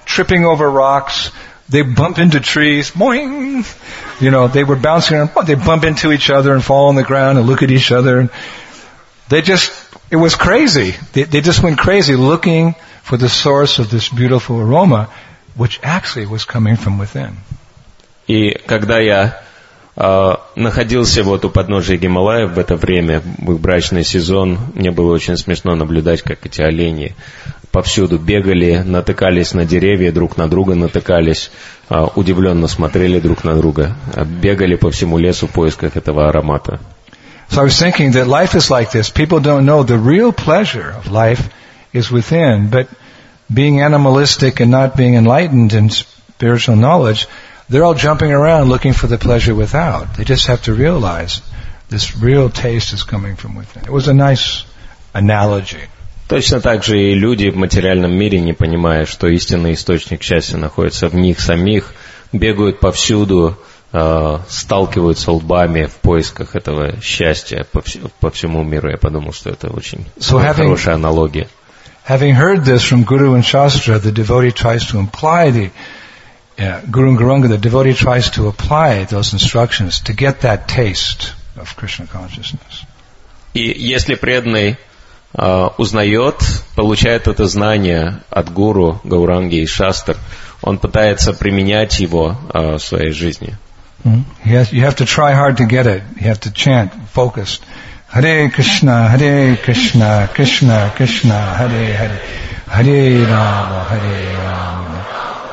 tripping over rocks. They bump into trees. Boing! You know, they were bouncing around. They bump into each other and fall on the ground and look at each other. They just, it was crazy. They, they just went crazy looking for the source of this beautiful aroma, which actually was coming from within. И когда я э, находился вот у подножия Гималаев в это время, в их брачный сезон, мне было очень смешно наблюдать, как эти олени повсюду бегали, натыкались на деревья, друг на друга натыкались, э, удивленно смотрели друг на друга, бегали по всему лесу в поисках этого аромата. So I was thinking that life is like this. People don't know the real pleasure of life is within, but being animalistic and not being enlightened in spiritual knowledge, they're all jumping around looking for the pleasure without. They just have to realize this real taste is coming from within. It was a nice analogy. Точно так же и люди в материальном мире, не понимая, что истинный источник счастья находится в них самих, бегают повсюду, э, сталкиваются лбами в поисках этого счастья по, вс- по всему миру. Я подумал, что это очень So having, хорошая аналогия. Having heard this from Guru and Shastra, the devotee tries to imply the uh, Guru and Guranga, the devotee tries to apply those instructions to get that taste of Krishna consciousness. И если преданный э, узнает, получает это знание от гуру, Гауранги и Шастр, он пытается применять его э, в своей жизни. Mm-hmm. You have, you have to try hard to get it. You have to chant focused. Hare Krishna, Hare Krishna, Krishna Krishna, Hare Hare, Hare Rama, Hare Rama.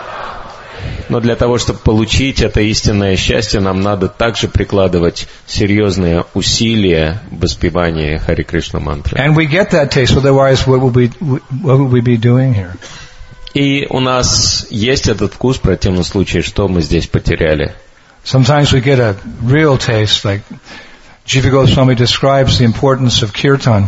Но для того, чтобы получить это истинное счастье, нам надо также прикладывать серьезные усилия в воспевании Харе Кришна мантры. And we get that taste, otherwise what would we, what would we be doing here? И у нас есть этот вкус, в противном случае, что мы здесь потеряли. Sometimes we get a real taste, like Jiva Goswami describes the importance of kirtan.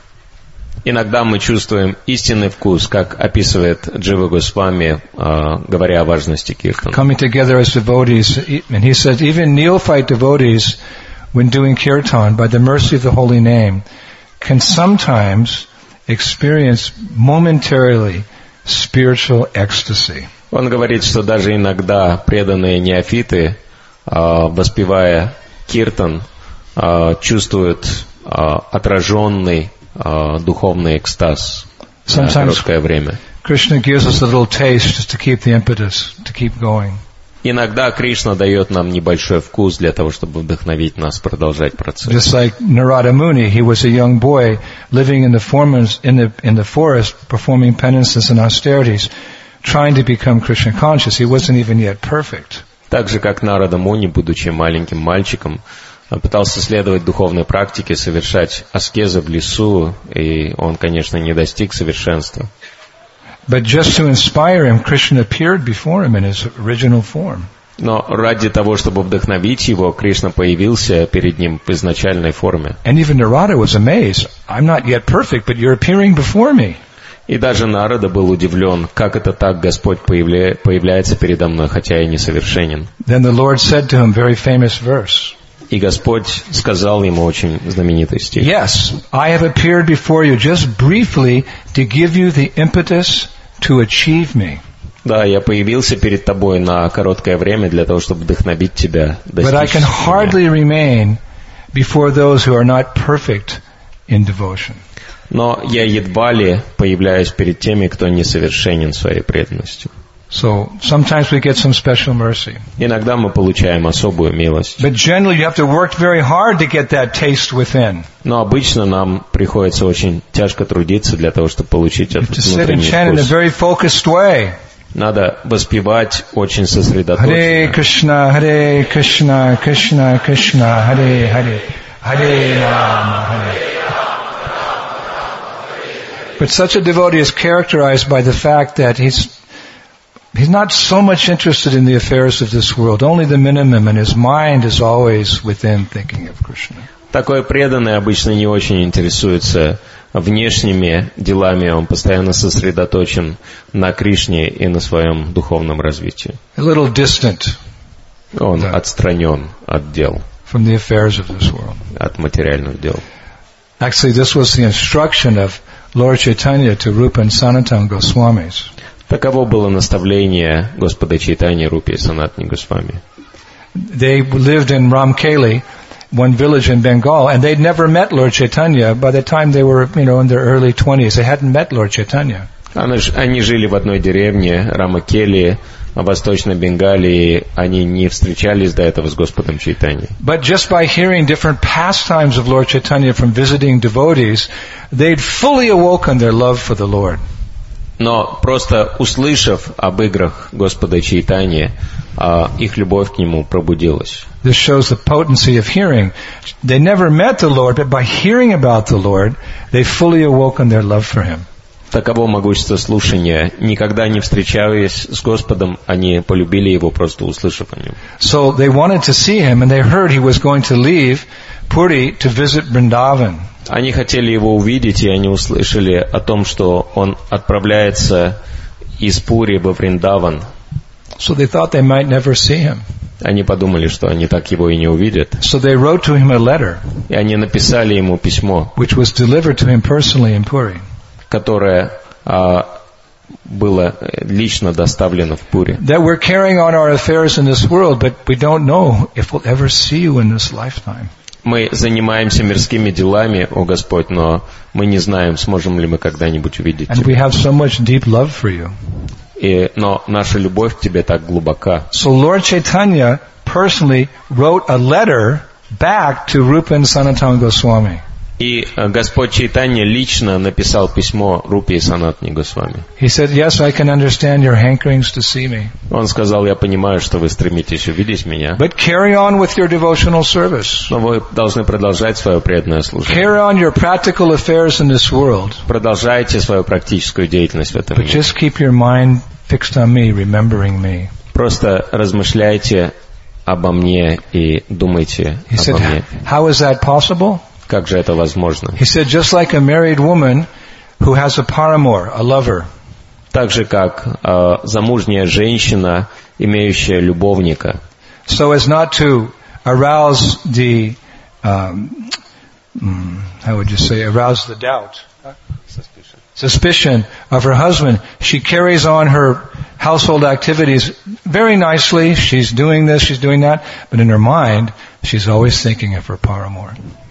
Иногда мы чувствуем истинный вкус, как описывает Джива Госвами, э, говоря о важности киртана. Coming together as devotees, and he says even neophyte devotees, when doing kirtan, by the mercy of the holy name, can sometimes experience momentarily spiritual ecstasy. Он говорит, что даже иногда преданные неофиты, э, воспевая киртан, э, чувствуют э, отраженный Uh, духовный экстаз на короткое время. Krishna gives us a little taste just to keep the impetus, to keep going. Иногда Кришна дает нам небольшой вкус для того, чтобы вдохновить нас продолжать процесс. Just like Narada Muni, he was a young boy living in the forest, in the in the forest, performing penances and austerities, trying to become Krishna conscious. He wasn't even yet perfect. Так же, как Нарада Муни, будучи маленьким мальчиком, пытался следовать духовной практике, совершать аскезы в лесу, и он, конечно, не достиг совершенства. But just to inspire him, Krishna appeared before him in his original form. Но ради того, чтобы вдохновить его, Кришна появился перед ним в изначальной форме. And even Narada was amazed. I'm not yet perfect, but you're appearing before me. И даже Нарада был удивлен, как это так Господь появля... появляется передо мной, хотя я несовершенен. Then the Lord said to him, very famous verse. И Господь сказал ему очень знаменитый стих. Yes, I have appeared before you just briefly to give you the impetus to achieve me. Да, я появился перед тобой на короткое время для того, чтобы вдохновить тебя достичь But I can hardly remain before those who are not perfect in devotion. Но я едва ли появляюсь перед теми, кто несовершенен своей преданностью. So sometimes we get some special mercy. Иногда мы получаем особую милость. But generally you have to work very hard to get that taste within. Но обычно нам приходится очень тяжко трудиться для того, чтобы получить этот внутренний вкус. Надо воспевать очень сосредоточенно. Харе Кришна, Харе Кришна, Кришна Кришна, Харе Харе, Харе Рама, Харе. But such a devotee is characterized by the fact that he's He's not so much interested in the affairs of this world, only the minimum, and his mind is always within thinking of Krishna. Такой преданный обычно не очень интересуется внешними делами, он постоянно сосредоточен на Кришне и на своем духовном развитии. A little distant. Он отстранен от дел. From the affairs of this world. От материальных дел. Actually, this was the instruction of Lord Chaitanya to Rupa and Sanatana Goswamis. Таково было наставление Господа Чайтаньи Рупи Санатани Госвами. They lived in Ramkeli, one village in Bengal, and they'd never met Lord Chaitanya. By the time they were, you know, in their early twenties, they hadn't met Lord Chaitanya. Они жили в одной деревне, Рамакели, в Восточной Бенгалии. Они не встречались до этого с Господом Чайтаньей. But just by hearing different pastimes of Lord Chaitanya from visiting devotees, they'd fully awoken their love for the Lord. Но просто услышав об играх Господа Чайтаньи, их любовь к Нему пробудилась. This shows the potency of hearing. They never met the Lord, but by hearing about the Lord, they fully awoken their love for Him. Таково могущество слушания. Никогда не встречаясь с Господом, они полюбили Его, просто услышав о Нем. So they wanted to see Him, and they heard He was going to leave Puri to visit Vrindavan. Они хотели Его увидеть, и они услышали о том, что Он отправляется из Пури во Вриндаван. So they thought they might never see Him. Они подумали, что они так Его и не увидят. So they wrote to Him a letter, И они написали Ему письмо, which was delivered to Him personally in Puri. которое а, было лично доставлено в Пури. That we're carrying on our affairs in this world, but we don't know if we'll ever see you in this lifetime. Мы занимаемся мирскими делами, о Господь, но мы не знаем, сможем ли мы когда-нибудь увидеть And we Тебя. have so much deep love for you. И, но наша любовь к Тебе так глубока. So Lord Chaitanya personally wrote a letter back to Rupa and Sanatana Goswami. И Господь Чайтанья лично написал письмо Рупе и Санатани Госвами. He said, yes, I can understand your hankerings to see me. Он сказал: я понимаю, что вы стремитесь увидеть меня, But carry on with your devotional service. но вы должны продолжать свое преданное служение. Carry on your practical affairs in this world. Продолжайте свою практическую деятельность в этом But мире. just keep your mind fixed on me, remembering me. Просто размышляйте обо мне и думайте He обо мне. said, how is that possible? Как же это возможно? He said, just like a married woman who has a paramour, a lover. Так же, как э, замужняя женщина, имеющая любовника, So as not to arouse the, um, mm, how would you say, arouse the doubt, suspicion. suspicion of her husband, she carries on her household activities very nicely. She's doing this, she's doing that, but in her mind, she's always thinking of her paramour.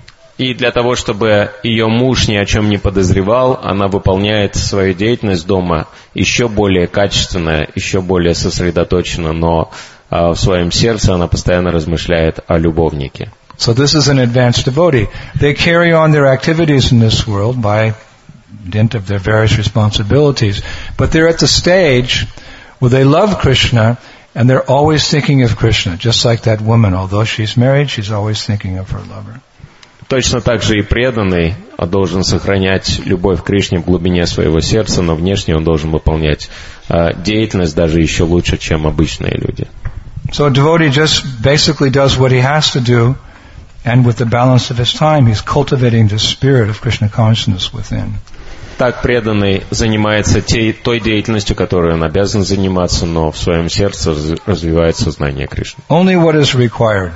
И для того, чтобы ее муж ни о чем не подозревал, она выполняет свою деятельность дома еще более качественно, еще более сосредоточенно, но э, в своем сердце она постоянно размышляет о любовнике. So this is an advanced devotee. They carry on their activities in this world by dint of their various responsibilities, but they're at the stage where they love Krishna and they're always thinking of Krishna, just like that woman. Although she's married, she's always thinking of her lover. Точно так же и преданный должен сохранять любовь к Кришне в глубине своего сердца, но внешне он должен выполнять э, деятельность даже еще лучше, чем обычные люди. So a devotee just basically does what he has to do, and with the balance of his time, he's cultivating the spirit of Krishna consciousness within. Так преданный занимается те, той деятельностью, которой он обязан заниматься, но в своем сердце раз, развивает сознание Кришны. Only what is required.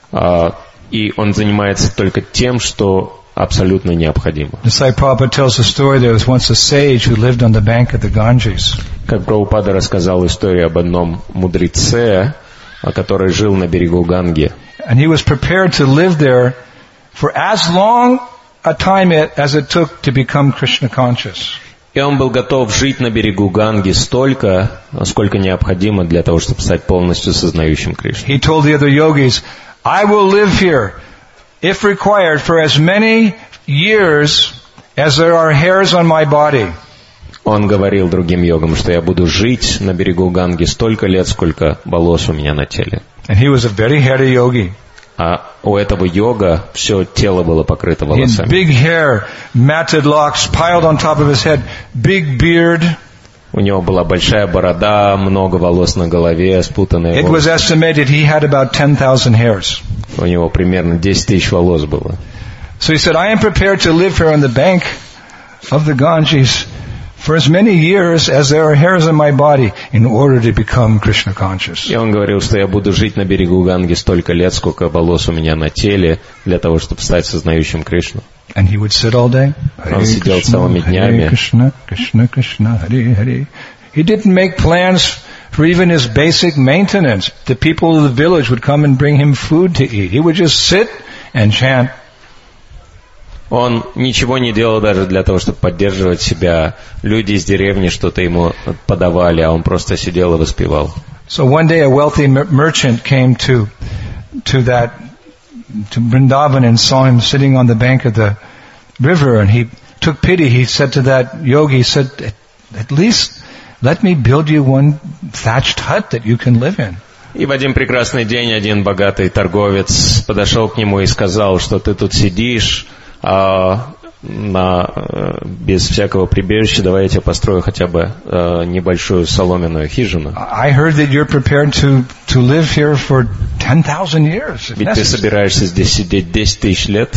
А, и он занимается только тем, что абсолютно необходимо. Just like Prabhupada tells the story, there was once a sage who lived on the bank of the Ganges. Как Прабхупада рассказал историю об одном мудреце, который жил на берегу Ганги. And he was prepared to live there for as long a time as it took to become Krishna conscious. И он был готов жить на берегу Ганги столько, сколько необходимо для того, чтобы стать полностью сознающим Кришну. He told the other yogis, I will live here, if required, for as many years as there are hairs on my body. Он говорил другим йогам, что я буду жить на берегу Ганги столько лет, сколько волос у меня на теле. And he was a very hairy yogi. А у этого йога все тело было покрыто He had волосами. big hair, matted locks piled on top of his head, big beard. У него была большая борода, много волос на голове, спутанные It was волосы. estimated he had about ten thousand hairs. У него примерно десять тысяч волос было. So he said, I am prepared to live here on the bank of the Ganges for as many years as there are hairs on my body in order to become Krishna conscious. И он говорил, что я буду жить на берегу Ганги столько лет, сколько волос у меня на теле, для того, чтобы стать сознающим Кришну. And he would sit all day. Он сидел целыми Hare днями. Krishna, Krishna Krishna, Hare Hare. He didn't make plans for even his basic maintenance. The people of the village would come and bring him food to eat. He would just sit and chant. Он ничего не делал даже для того, чтобы поддерживать себя. Люди из деревни что-то ему подавали, а он просто сидел и воспевал. So one day a wealthy merchant came to to that to Vrindavan and saw him sitting on the bank of the river, and he took pity. He said to that yogi, he said, at least let me build you one thatched hut that you can live in. И в один прекрасный день один богатый торговец подошел к нему и сказал, что ты тут сидишь а, на, без всякого прибежища, давай я тебе построю хотя бы а, небольшую соломенную хижину. I heard that you're prepared to to live here for ten thousand years. Ведь ты собираешься здесь сидеть десять тысяч лет.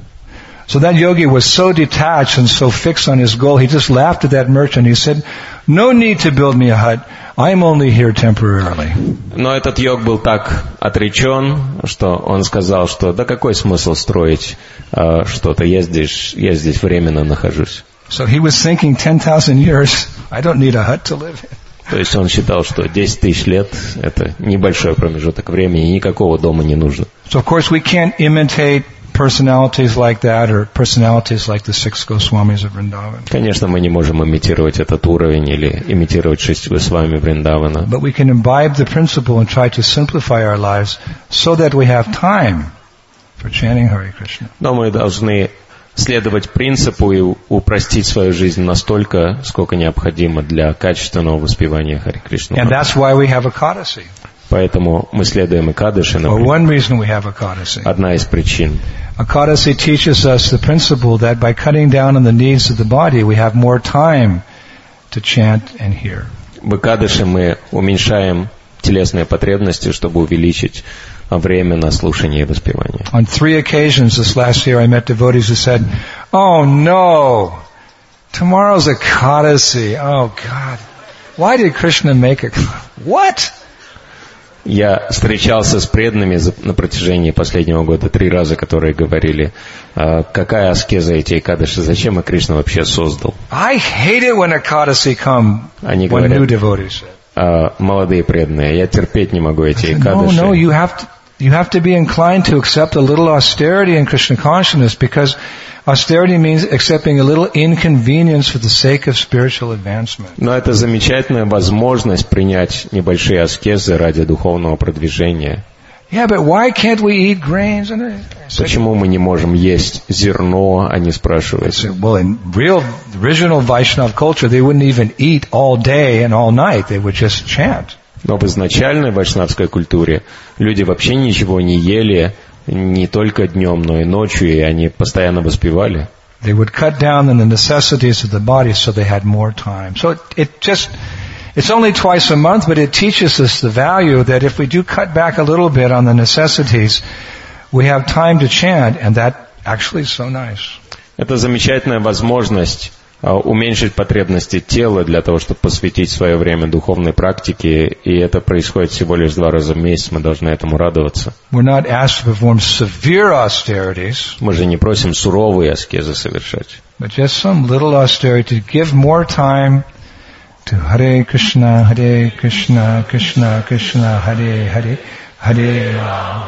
So that yogi was so detached and so fixed on his goal, he just laughed at that merchant. He said, no need to build me a hut. I'm only here temporarily. Но этот йог был так отречен, что он сказал, что да какой смысл строить э, что-то, я здесь, я здесь временно нахожусь. So he was thinking ten thousand years, I don't need a hut to live in. То есть он считал, что десять тысяч лет – это небольшой промежуток времени, и никакого дома не нужно. So of course we can't imitate personalities like that or personalities like the six Goswamis of Vrindavan. Конечно, мы не можем имитировать этот уровень или имитировать шесть Госвами Вриндавана. But we can imbibe the principle and try to simplify our lives so that we have time for chanting Hare Krishna. Но мы должны следовать принципу и упростить свою жизнь настолько, сколько необходимо для качественного воспевания Харе Кришны. And that's why we have Ekadasi. Поэтому мы следуем Экадаши, например. Одна из причин. Ekadasi teaches us the principle that by cutting down on the needs of the body, we have more time to chant and hear. В Экадаши мы уменьшаем телесные потребности, чтобы увеличить время на слушание и воспевание. On three occasions this last year I met devotees who said, "Oh no, tomorrow's Ekadasi. Oh God, why did Krishna make it? What?" Я встречался с преданными на протяжении последнего года три раза, которые говорили, какая аскеза эти Экадаши, зачем и Кришна вообще создал. I hate it when Ekadasi come. Они when new devotees. Говорят, молодые преданные, я терпеть не могу эти Экадаши. No, no, you have to, you have to be inclined to accept a little austerity in Krishna consciousness, because austerity means accepting a little inconvenience for the sake of spiritual advancement. Но это замечательная возможность принять небольшие аскезы ради духовного продвижения. Yeah, but why can't we eat grains? Почему мы не можем есть зерно, они спрашивают. Well, in real, original Vaishnava culture, they wouldn't even eat all day and all night. They would just chant. Но в изначальной вайшнавской культуре люди вообще ничего не ели, не только днем, но и ночью, и они постоянно воспевали. They would cut down on the necessities of the body so they had more time. So it, it just, it's only twice a month, but it teaches us the value that if we do cut back a little bit on the necessities, we have time to chant, and that actually is so nice. Это замечательная возможность уменьшить потребности тела для того, чтобы посвятить свое время духовной практике, и это происходит всего лишь два раза в месяц, мы должны этому радоваться. We're not asked to perform severe austerities. Мы же не просим суровые аскезы совершать. But just some little austerity to give more time to Hare Krishna, Hare Krishna, Krishna Krishna, Hare Hare, Hare Rama.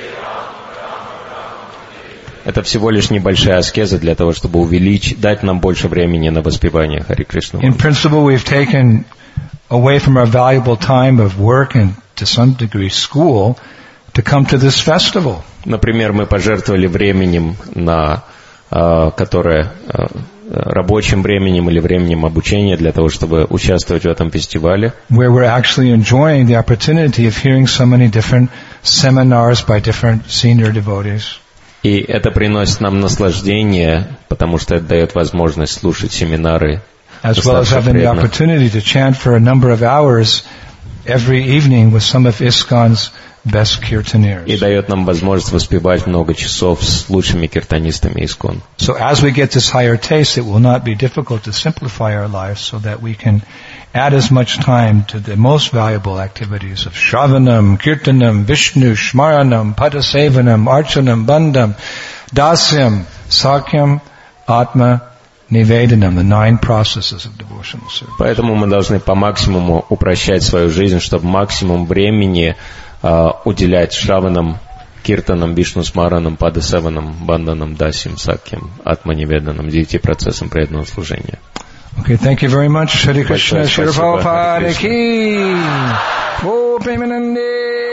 Это всего лишь небольшая аскеза для того, чтобы увеличить, дать нам больше времени на воспевание Харе Кришны. In principle, we've taken away from our valuable time of work and to some degree school to come to this festival. Например, мы пожертвовали временем на, uh, которое uh, рабочим временем или временем обучения для того, чтобы участвовать в этом фестивале. Where we're actually enjoying the opportunity of hearing so many different seminars by different senior devotees. И это приносит нам наслаждение, потому что это дает возможность слушать семинары. As well as having the opportunity to chant for a number of hours every evening with some of ISKCON's best kirtaneers. И дает нам возможность воспевать много часов с лучшими киртанистами ISKCON. So as we get this higher taste, it will not be difficult to simplify our lives so that we can add as much time to the most valuable activities of Shravanam, Kirtanam, Vishnu, Shmaranam, Padasevanam, Archanam, Bandham, Dasyam, Sakyam, Atma, Nivedanam, the nine processes of devotional service. Поэтому мы должны по максимуму упрощать свою жизнь, чтобы максимум времени uh, уделять шраванам, киртанам, вишну-смаранам, падасеванам, банданам, дасим, сакьям, атманиведанам, девяти процессам преданного служения. Okay, thank you very much. Hare Krishna, Shri Prabhupada ki. Go Premanande.